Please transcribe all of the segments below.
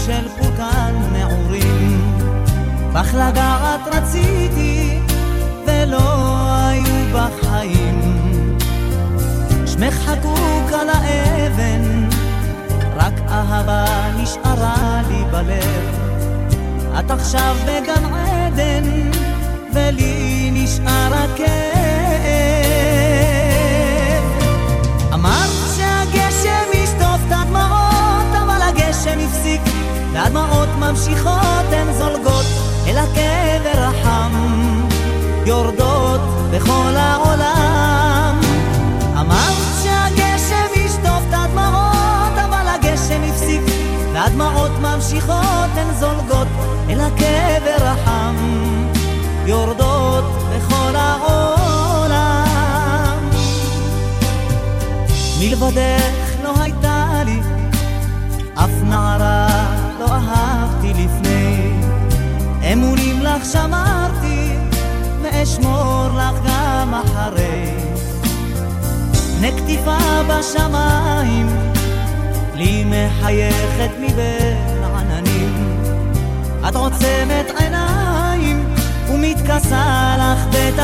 של פורקן נעורים, בך לגעת רציתי ולא היו בחיים, שמך חקוק על האבן, רק אהבה נשארה לי בלב. את עכשיו בגן עדן ולי נשאר הכאב. אמרת שהגשם ישטוף את הדמעות, אבל הגשם הפסיק והדמעות ממשיכות, הן זולגות אל הקבר החם, יורדות בכל העולם. אמרת שהגשם ישטוף את הדמעות, אבל הגשם הפסיק והדמעות ממשיכות, הן זולגות אל הקבר החם, יורדות בכל העולם. מלבדך לא הייתה לי אף נערה, לא אהבתי לפני, אמונים לך שמרתי ואשמור לך גם אחרי. נקטיפה בשמיים לי מחייכת מבין עננים, את עוצמת עיניים ומתכסה לך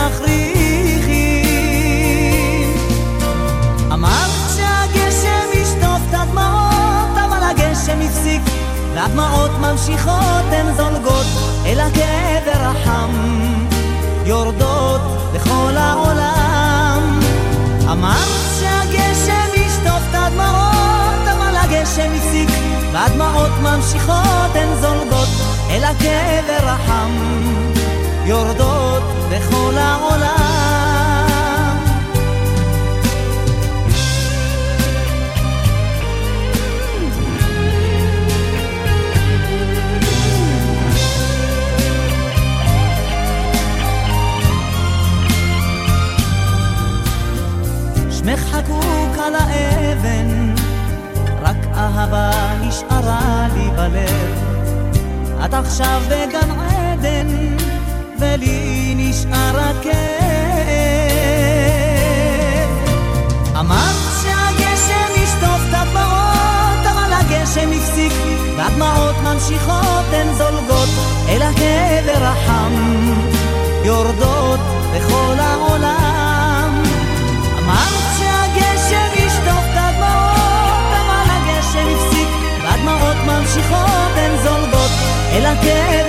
בתכריכים. אמרת שהגשם ישטוף את הדמעות, אבל הגשם הפסיק והדמעות ממשיכות, הן זולגות אל הקבר החם, יורדות בכל העולם. אמרת שהגשם ישטוף את הדמעות, אבל הגשם הפסיק והדמעות ממשיכות, הן זולגות אל הקבר החם, יורדות בכל העולם. שמך חקוק על האבן, רק אהבה נשארה לי בלב. את עכשיו בגן עדן ולי נשאר הכאב. אמרת שהגשם ישטוף את הדמעות, אבל הגשם הפסיק והדמעות ממשיכות, הן זולגות אל הקבר החם, יורדות בכל העולם. אמרת שהגשם ישטוף את הדמעות, אבל הגשם הפסיק והדמעות ממשיכות, הן זולגות אל הקבר